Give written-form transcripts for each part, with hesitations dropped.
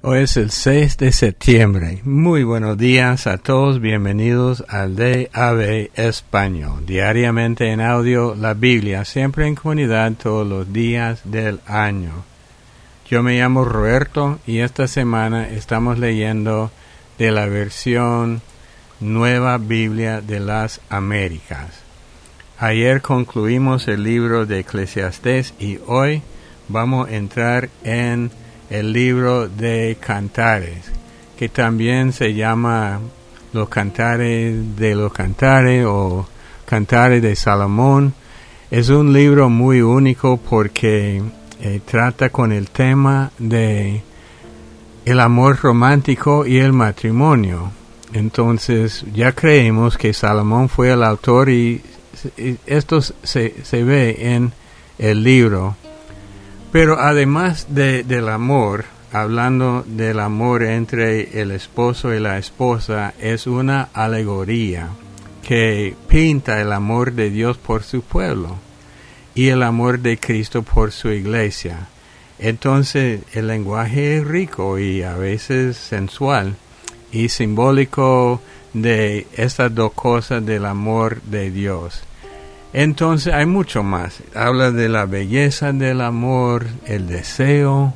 Hoy es el 6 de septiembre. Muy buenos días a todos. Bienvenidos al DAB Español. Diariamente en audio, la Biblia, siempre en comunidad todos los días del año. Yo me llamo Roberto y esta semana estamos leyendo de la versión Nueva Biblia de las Américas. Ayer concluimos el libro de Eclesiastés y hoy vamos a entrar en el libro de Cantares, que también se llama los Cantares de los Cantares o Cantares de Salomón. Es un libro muy único porque trata con el tema de el amor romántico y el matrimonio. Entonces ya creemos que Salomón fue el autor y esto se ve en el libro. Pero además del amor, hablando del amor entre el esposo y la esposa, es una alegoría que pinta el amor de Dios por su pueblo y el amor de Cristo por su iglesia. Entonces el lenguaje es rico y a veces sensual y simbólico de estas dos cosas del amor de Dios. Entonces hay mucho más. Habla de la belleza del amor, el deseo,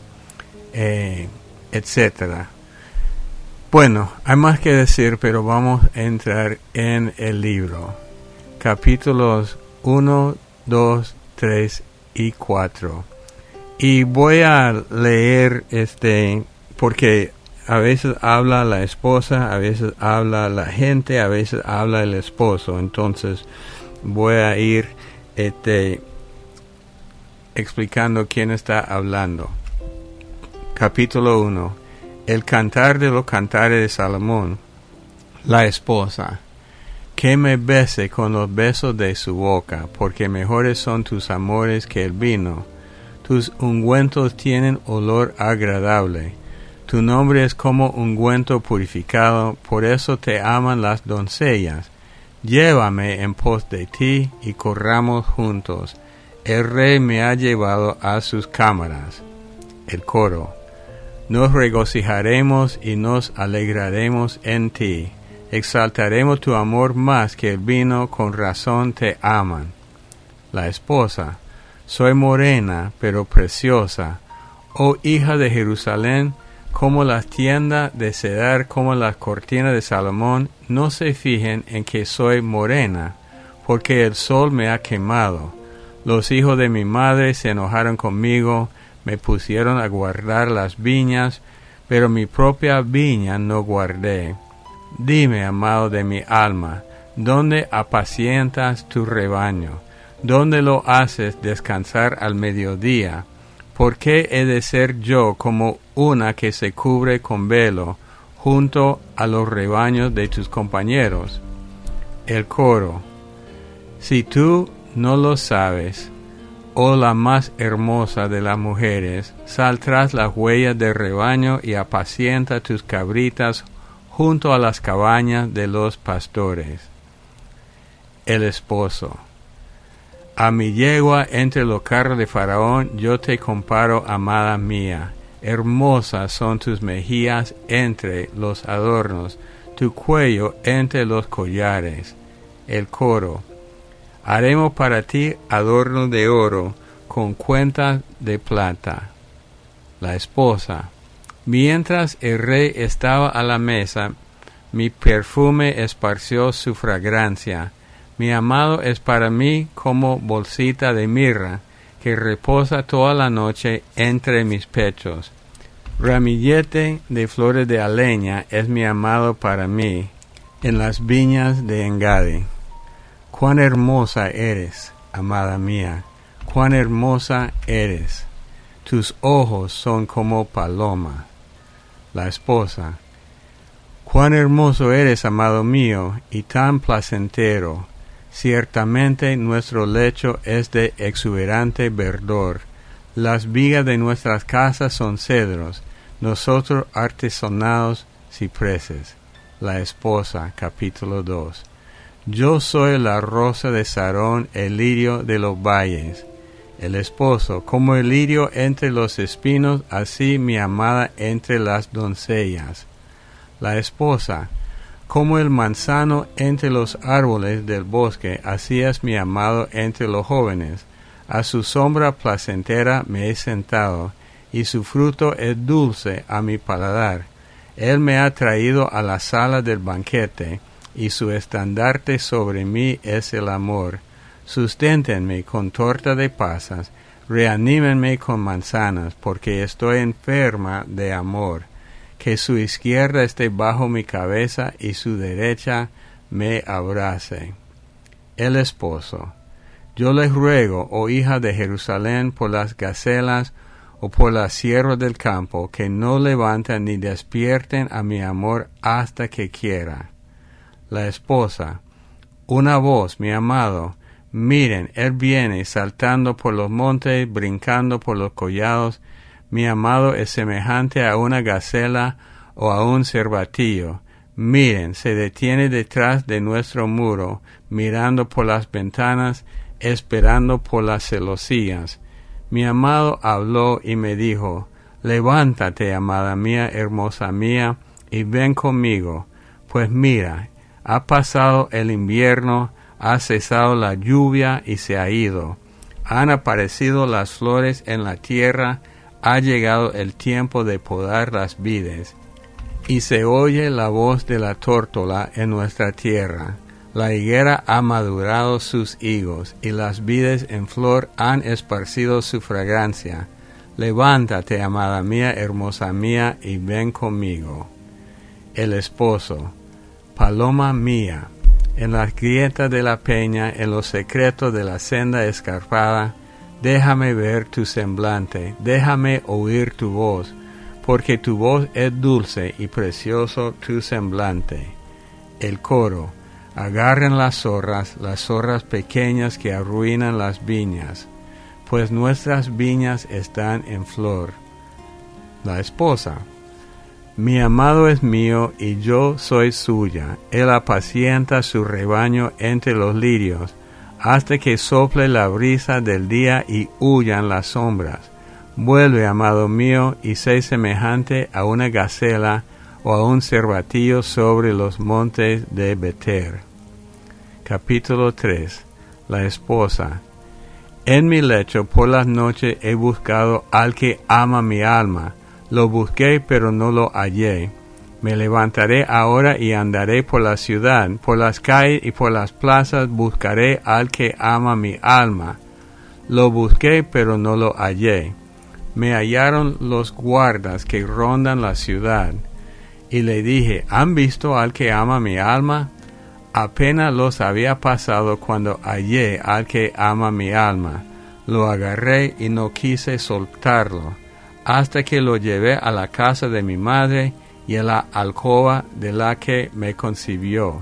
etc. Bueno, hay más que decir, pero vamos a entrar en el libro. Capítulos 1, 2, 3 y 4. Y voy a leer porque a veces habla la esposa, a veces habla la gente, a veces habla el esposo. Entonces voy a ir explicando quién está hablando. Capítulo 1. El cantar de los cantares de Salomón. La esposa. Que me bese con los besos de su boca, porque mejores son tus amores que el vino. Tus ungüentos tienen olor agradable. Tu nombre es como ungüento purificado, por eso te aman las doncellas. Llévame en pos de ti y corramos juntos. El rey me ha llevado a sus cámaras. El coro. Nos regocijaremos y nos alegraremos en ti. Exaltaremos tu amor más que el vino, con razón te aman. La esposa. Soy morena, pero preciosa. Oh hija de Jerusalén, como las tiendas de Cedar, como las cortinas de Salomón, no se fijen en que soy morena, porque el sol me ha quemado. Los hijos de mi madre se enojaron conmigo, me pusieron a guardar las viñas, pero mi propia viña no guardé. Dime, amado de mi alma, ¿dónde apacientas tu rebaño? ¿Dónde lo haces descansar al mediodía? ¿Por qué he de ser yo como una que se cubre con velo junto a los rebaños de tus compañeros? El coro. Si tú no lo sabes, oh la más hermosa de las mujeres, sal tras las huellas del rebaño y apacienta tus cabritas junto a las cabañas de los pastores. El esposo. A mi yegua entre los carros de Faraón yo te comparo, amada mía. Hermosas son tus mejillas entre los adornos, tu cuello entre los collares. El coro. Haremos para ti adornos de oro con cuentas de plata. La esposa. Mientras el rey estaba a la mesa, mi perfume esparció su fragancia. Mi amado es para mí como bolsita de mirra, que reposa toda la noche entre mis pechos. Ramillete de flores de aleña es mi amado para mí, en las viñas de Engadi. Cuán hermosa eres, amada mía, cuán hermosa eres. Tus ojos son como paloma. La esposa. Cuán hermoso eres, amado mío, y tan placentero. Ciertamente nuestro lecho es de exuberante verdor. Las vigas de nuestras casas son cedros, nosotros artesonados cipreses. La esposa, capítulo 2. Yo soy la rosa de Sarón, el lirio de los valles. El esposo, como el lirio entre los espinos, así mi amada entre las doncellas. La esposa, como el manzano entre los árboles del bosque, así es mi amado entre los jóvenes. A su sombra placentera me he sentado, y su fruto es dulce a mi paladar. Él me ha traído a la sala del banquete, y su estandarte sobre mí es el amor. Susténtenme con torta de pasas, reanímenme con manzanas, porque estoy enferma de amor. Que su izquierda esté bajo mi cabeza y su derecha me abrace. El esposo. Yo les ruego, oh hija de Jerusalén, por las gacelas o por las ciervas del campo, que no levanten ni despierten a mi amor hasta que quiera. La esposa. Una voz, mi amado. Miren, él viene saltando por los montes, brincando por los collados. Mi amado es semejante a una gacela o a un cervatillo. Miren, se detiene detrás de nuestro muro, mirando por las ventanas, esperando por las celosías. Mi amado habló y me dijo, levántate, amada mía, hermosa mía, y ven conmigo. Pues mira, ha pasado el invierno, ha cesado la lluvia y se ha ido. Han aparecido las flores en la tierra, ha llegado el tiempo de podar las vides. Y se oye la voz de la tórtola en nuestra tierra. La higuera ha madurado sus higos, y las vides en flor han esparcido su fragancia. Levántate, amada mía, hermosa mía, y ven conmigo. El esposo. Paloma mía, en las grietas de la peña, en los secretos de la senda escarpada, déjame ver tu semblante, déjame oír tu voz, porque tu voz es dulce y precioso tu semblante. El coro. Agarren las zorras pequeñas que arruinan las viñas, pues nuestras viñas están en flor. La esposa. Mi amado es mío y yo soy suya. Él apacienta su rebaño entre los lirios, hasta que sople la brisa del día y huyan las sombras. Vuelve, amado mío, y sé semejante a una gacela o a un cervatillo sobre los montes de Beter. Capítulo 3. La esposa. En mi lecho por las noches he buscado al que ama mi alma. Lo busqué, pero no lo hallé. Me levantaré ahora y andaré por la ciudad, por las calles y por las plazas buscaré al que ama mi alma. Lo busqué, pero no lo hallé. Me hallaron los guardas que rondan la ciudad. Y le dije, ¿han visto al que ama mi alma? Apenas los había pasado cuando hallé al que ama mi alma. Lo agarré y no quise soltarlo, hasta que lo llevé a la casa de mi madre y a la alcoba de la que me concibió.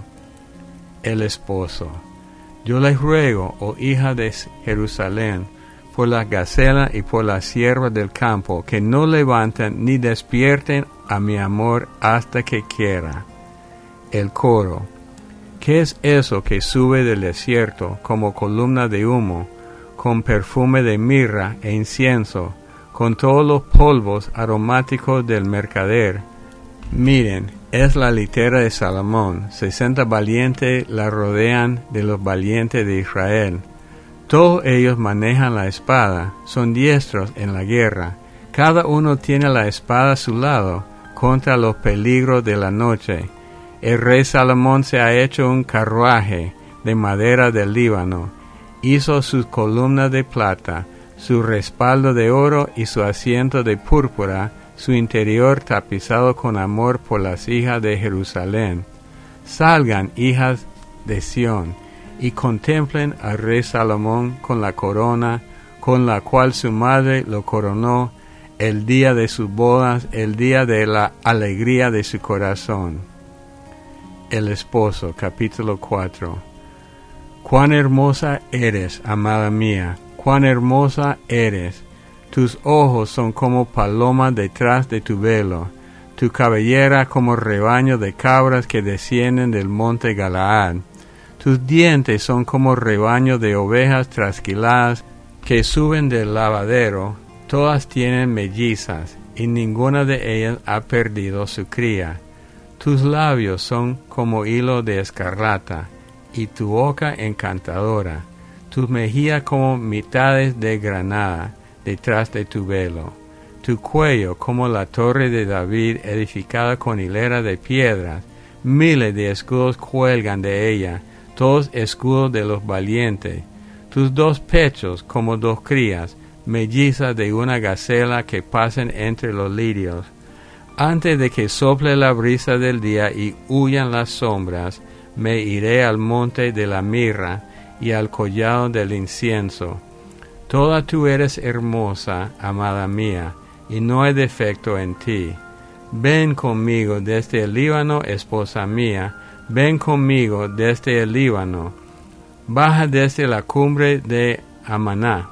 El esposo. Yo les ruego, oh hija de Jerusalén, por las gacelas y por las ciervas del campo, que no levanten ni despierten a mi amor hasta que quiera. El coro. ¿Qué es eso que sube del desierto como columna de humo, con perfume de mirra e incienso, con todos los polvos aromáticos del mercader? Miren, es la litera de Salomón. 60 valientes la rodean de los valientes de Israel. Todos ellos manejan la espada, son diestros en la guerra. Cada uno tiene la espada a su lado contra los peligros de la noche. El rey Salomón se ha hecho un carruaje de madera del Líbano. Hizo sus columnas de plata, su respaldo de oro y su asiento de púrpura, su interior tapizado con amor por las hijas de Jerusalén. Salgan, hijas de Sión, y contemplen al rey Salomón con la corona, con la cual su madre lo coronó, el día de sus bodas, el día de la alegría de su corazón. El esposo, capítulo 4. Cuán hermosa eres, amada mía, cuán hermosa eres. Tus ojos son como palomas detrás de tu velo, tu cabellera como rebaño de cabras que descienden del monte Galaad. Tus dientes son como rebaño de ovejas trasquiladas que suben del lavadero, todas tienen mellizas, y ninguna de ellas ha perdido su cría. Tus labios son como hilo de escarlata, y tu boca encantadora, tus mejillas como mitades de granada detrás de tu velo, tu cuello como la torre de David edificada con hilera de piedras, miles de escudos cuelgan de ella, todos escudos de los valientes, tus dos pechos como dos crías, mellizas de una gacela que pasen entre los lirios. Antes de que sople la brisa del día y huyan las sombras, me iré al monte de la mirra y al collado del incienso. Toda tú eres hermosa, amada mía, y no hay defecto en ti. Ven conmigo desde el Líbano, esposa mía, ven conmigo desde el Líbano. Baja desde la cumbre de Amaná,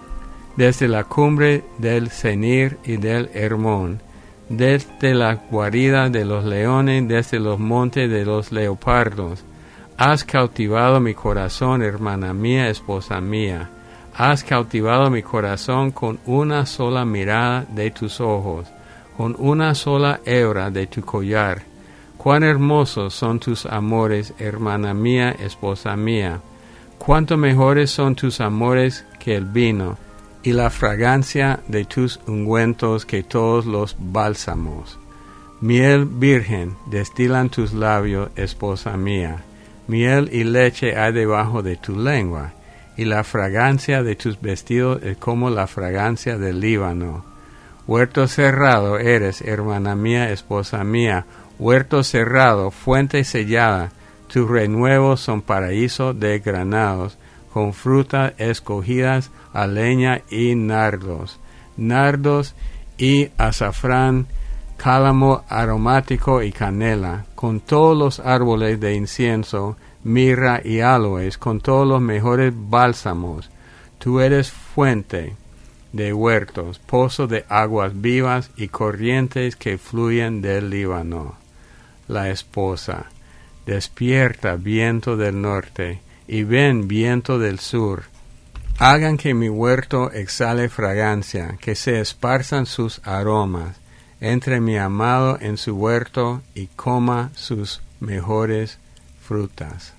desde la cumbre del Senir y del Hermón, desde la guarida de los leones, desde los montes de los leopardos. Has cautivado mi corazón, hermana mía, esposa mía. Has cautivado mi corazón con una sola mirada de tus ojos, con una sola hebra de tu collar. Cuán hermosos son tus amores, hermana mía, esposa mía. Cuánto mejores son tus amores que el vino, y la fragancia de tus ungüentos que todos los bálsamos. Miel virgen destilan tus labios, esposa mía. Miel y leche hay debajo de tu lengua, y la fragancia de tus vestidos es como la fragancia del Líbano. Huerto cerrado eres, hermana mía, esposa mía, huerto cerrado, fuente sellada. Tus renuevos son paraíso de granados, con frutas escogidas a leña y nardos y azafrán, cálamo aromático y canela, con todos los árboles de incienso, mirra y aloes, con todos los mejores bálsamos. Tú eres fuente de huertos, pozo de aguas vivas y corrientes que fluyen del Líbano. La esposa, despierta, viento del norte, y ven, viento del sur. Hagan que mi huerto exhale fragancia, que se esparzan sus aromas. Entre mi amado en su huerto y coma sus mejores frutas.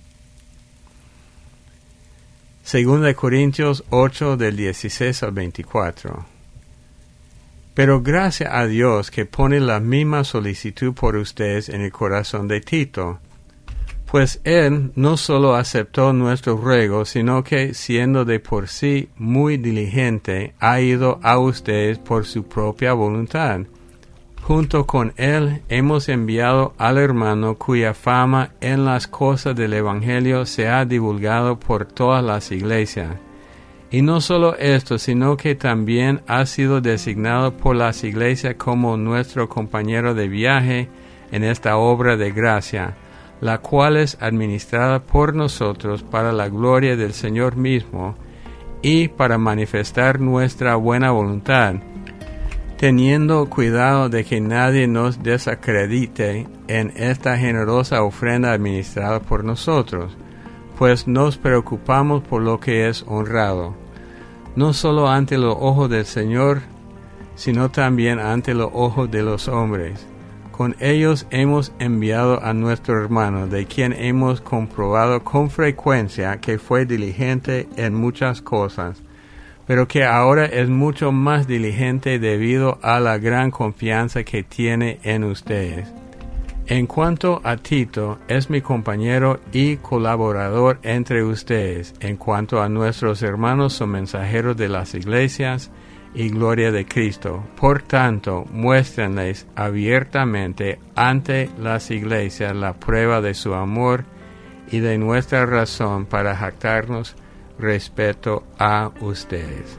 2 Corintios 8 del 16 al 24. Pero gracias a Dios que pone la misma solicitud por ustedes en el corazón de Tito, pues él no solo aceptó nuestro ruego, sino que, siendo de por sí muy diligente, ha ido a ustedes por su propia voluntad. Junto con él hemos enviado al hermano cuya fama en las cosas del Evangelio se ha divulgado por todas las iglesias. Y no solo esto, sino que también ha sido designado por las iglesias como nuestro compañero de viaje en esta obra de gracia, la cual es administrada por nosotros para la gloria del Señor mismo y para manifestar nuestra buena voluntad, teniendo cuidado de que nadie nos desacredite en esta generosa ofrenda administrada por nosotros, pues nos preocupamos por lo que es honrado, no solo ante los ojos del Señor, sino también ante los ojos de los hombres. Con ellos hemos enviado a nuestro hermano, de quien hemos comprobado con frecuencia que fue diligente en muchas cosas, pero que ahora es mucho más diligente debido a la gran confianza que tiene en ustedes. En cuanto a Tito, es mi compañero y colaborador entre ustedes. En cuanto a nuestros hermanos, son mensajeros de las iglesias y gloria de Cristo. Por tanto, muéstrenles abiertamente ante las iglesias la prueba de su amor y de nuestra razón para jactarnos respecto a ustedes.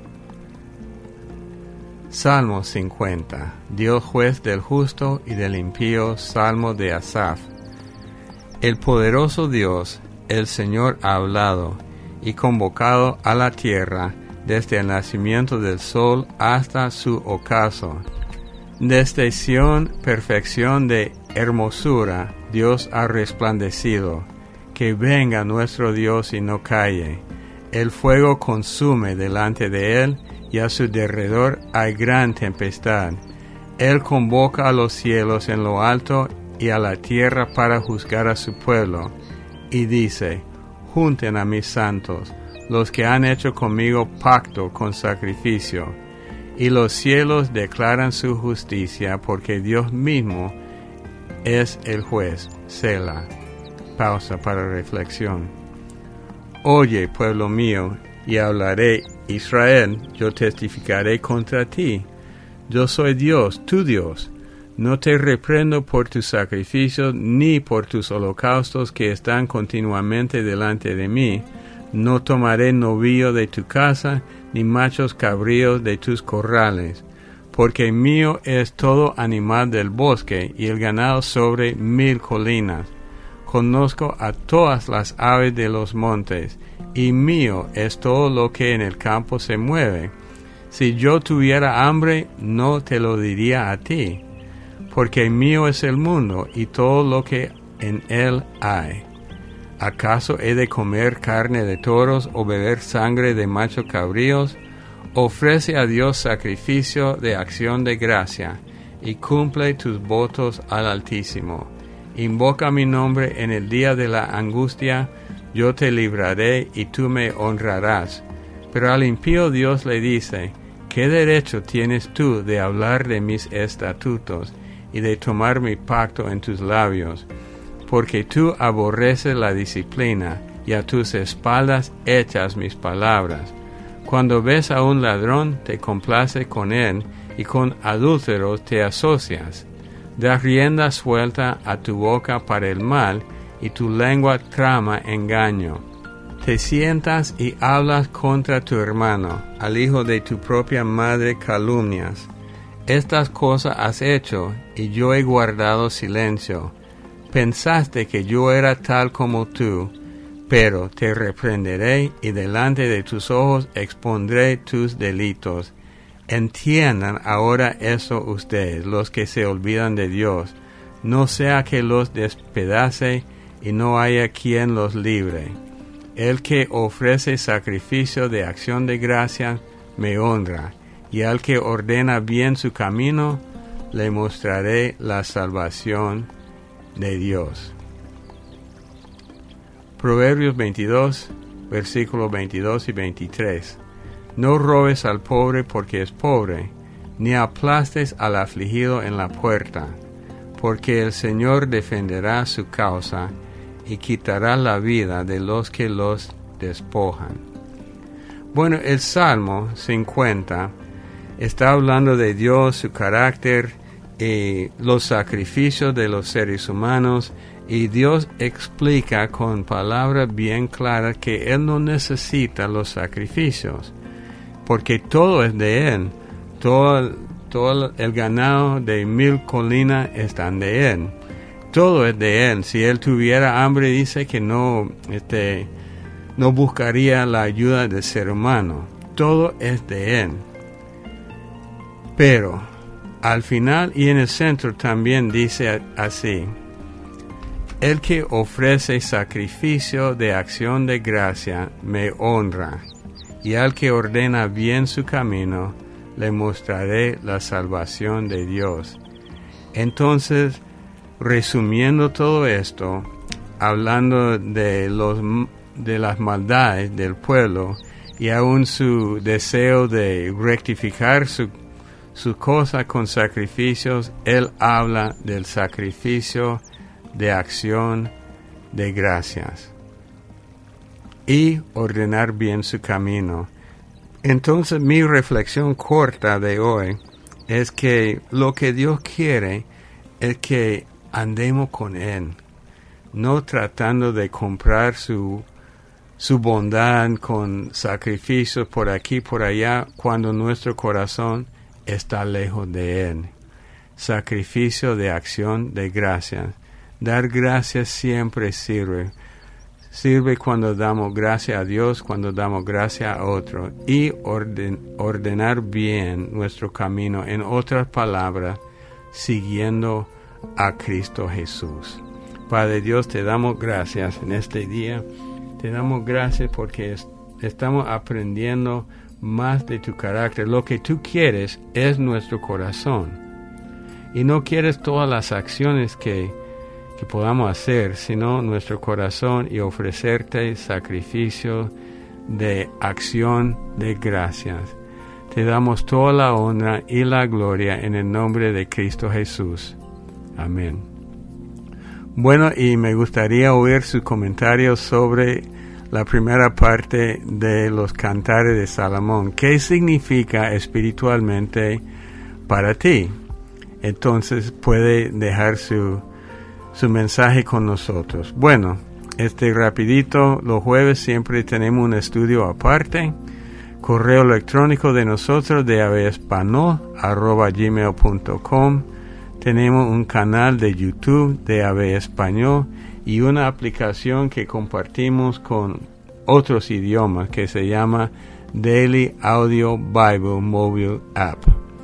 Salmo 50. Dios juez del justo y del impío. Salmo de Asaf. El poderoso Dios, el Señor, ha hablado y convocado a la tierra desde el nacimiento del sol hasta su ocaso. Desde Sión, perfección de hermosura, Dios ha resplandecido. Que venga nuestro Dios y no calle. El fuego consume delante de él, y a su derredor hay gran tempestad. Él convoca a los cielos en lo alto y a la tierra para juzgar a su pueblo. Y dice: junten a mis santos, los que han hecho conmigo pacto con sacrificio. Y los cielos declaran su justicia, porque Dios mismo es el juez. Selah. Pausa para reflexión. Oye, pueblo mío, y hablaré, Israel, yo testificaré contra ti. Yo soy Dios, tu Dios. No te reprendo por tus sacrificios, ni por tus holocaustos que están continuamente delante de mí. No tomaré novillo de tu casa, ni machos cabríos de tus corrales. Porque mío es todo animal del bosque, y el ganado sobre 1000 colinas. Conozco a todas las aves de los montes, y mío es todo lo que en el campo se mueve. Si yo tuviera hambre, no te lo diría a ti, porque mío es el mundo y todo lo que en él hay. ¿Acaso he de comer carne de toros o beber sangre de machos cabríos? Ofrece a Dios sacrificio de acción de gracia, y cumple tus votos al Altísimo. Invoca mi nombre en el día de la angustia, yo te libraré y tú me honrarás. Pero al impío Dios le dice: ¿qué derecho tienes tú de hablar de mis estatutos y de tomar mi pacto en tus labios? Porque tú aborreces la disciplina, y a tus espaldas echas mis palabras. Cuando ves a un ladrón, te complaces con él, y con adúlteros te asocias. Das rienda suelta a tu boca para el mal, y tu lengua trama engaño. Te sientas y hablas contra tu hermano, al hijo de tu propia madre calumnias. Estas cosas has hecho, y yo he guardado silencio. Pensaste que yo era tal como tú, pero te reprenderé, y delante de tus ojos expondré tus delitos. Entiendan ahora eso ustedes, los que se olvidan de Dios, no sea que los despedace y no haya quien los libre. El que ofrece sacrificio de acción de gracia me honra, y al que ordena bien su camino, le mostraré la salvación de Dios. Proverbios 22, versículos 22 y 23. No robes al pobre porque es pobre, ni aplastes al afligido en la puerta, porque el Señor defenderá su causa y quitará la vida de los que los despojan. Bueno, el Salmo 50 está hablando de Dios, su carácter y los sacrificios de los seres humanos, y Dios explica con palabras bien claras que Él no necesita los sacrificios, porque todo es de Él. Todo el ganado de 1000 colinas están de Él. Todo es de Él. Si Él tuviera hambre, dice que no buscaría la ayuda del ser humano. Todo es de Él. Pero al final y en el centro también dice así: el que ofrece sacrificio de acción de gracia me honra, y al que ordena bien su camino, le mostraré la salvación de Dios. Entonces, resumiendo todo esto, hablando de las maldades del pueblo y aún su deseo de rectificar su cosa con sacrificios, Él habla del sacrificio de acción de gracias y ordenar bien su camino. Entonces mi reflexión corta de hoy es que lo que Dios quiere es que andemos con Él, no tratando de comprar su bondad con sacrificios por aquí, por allá, cuando nuestro corazón está lejos de Él. Sacrificio de acción de gracias. Dar gracias siempre sirve. Sirve cuando damos gracias a Dios, cuando damos gracias a otro, y ordenar bien nuestro camino. En otras palabras, siguiendo a Cristo Jesús. Padre Dios, te damos gracias en este día. Te damos gracias porque estamos aprendiendo más de tu carácter. Lo que tú quieres es nuestro corazón. Y no quieres todas las acciones que podamos hacer, sino nuestro corazón, y ofrecerte sacrificio de acción de gracias. Te damos toda la honra y la gloria en el nombre de Cristo Jesús. Amén. Bueno, y me gustaría oír sus comentarios sobre la primera parte de los Cantares de Salomón. ¿Qué significa espiritualmente para ti? Entonces puede dejar su mensaje con nosotros. Bueno, rapidito, los jueves siempre tenemos un estudio aparte. Correo electrónico de nosotros de avespanol@gmail.com. Tenemos un canal de YouTube de Ave Español y una aplicación que compartimos con otros idiomas que se llama Daily Audio Bible Mobile App.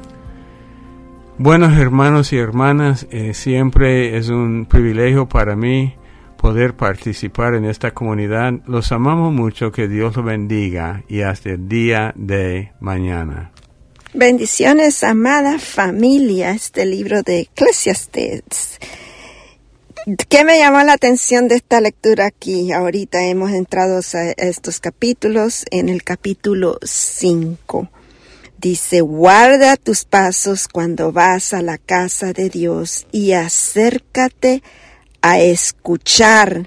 Buenos hermanos y hermanas, siempre es un privilegio para mí poder participar en esta comunidad. Los amamos mucho, que Dios los bendiga y hasta el día de mañana. Bendiciones, amada familia. Este libro de Eclesiastés. ¿Qué me llamó la atención de esta lectura aquí? Ahorita hemos entrado a estos capítulos. En el capítulo 5 dice: guarda tus pasos cuando vas a la casa de Dios y acércate a escuchar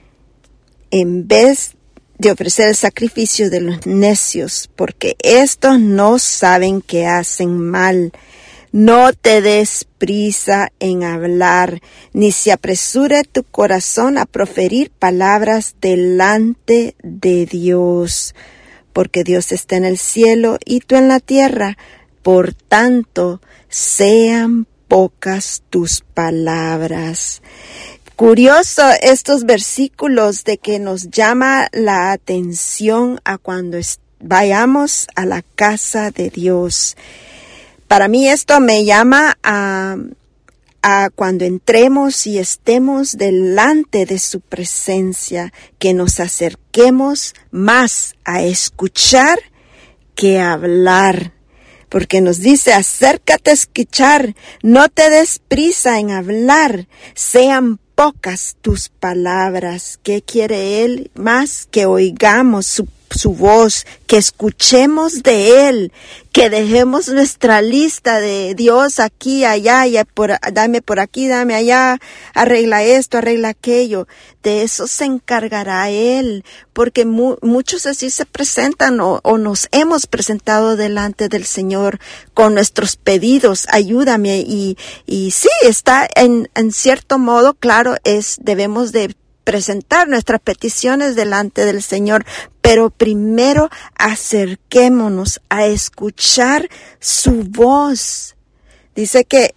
en vez de ofrecer el sacrificio de los necios, porque estos no saben que hacen mal. No te des prisa en hablar, ni se apresure tu corazón a proferir palabras delante de Dios, porque Dios está en el cielo y tú en la tierra. Por tanto, sean pocas tus palabras. Curioso estos versículos de que nos llama la atención a cuando vayamos a la casa de Dios. Para mí esto me llama a cuando entremos y estemos delante de su presencia, que nos acerquemos más a escuchar que a hablar. Porque nos dice: acércate a escuchar, no te des prisa en hablar, sean pocas tus palabras. ¿Qué quiere Él? Más que oigamos su voz, que escuchemos de Él, que dejemos nuestra lista de Dios aquí, allá, dame por aquí, dame allá, arregla esto, arregla aquello. De eso se encargará Él, porque muchos así se presentan o nos hemos presentado delante del Señor con nuestros pedidos: ayúdame, y sí, está en cierto modo, claro, debemos de presentar nuestras peticiones delante del Señor, pero primero acerquémonos a escuchar su voz. Dice que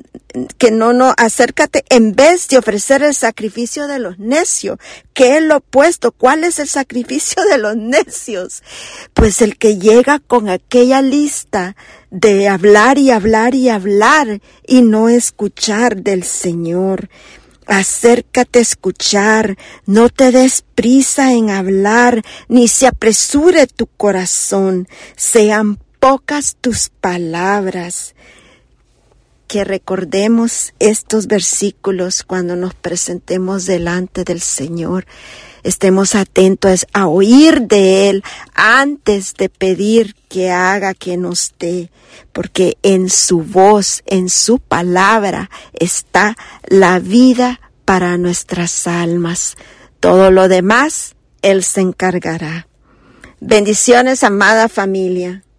acércate en vez de ofrecer el sacrificio de los necios. ¿Qué es lo opuesto? ¿Cuál es el sacrificio de los necios? Pues el que llega con aquella lista de hablar y hablar y hablar y no escuchar del Señor. Acércate a escuchar, no te des prisa en hablar, ni se apresure tu corazón, sean pocas tus palabras. Que recordemos estos versículos cuando nos presentemos delante del Señor. Estemos atentos a oír de Él antes de pedir que haga, que nos dé, porque en su voz, en su palabra está la vida para nuestras almas. Todo lo demás, Él se encargará. Bendiciones, amada familia.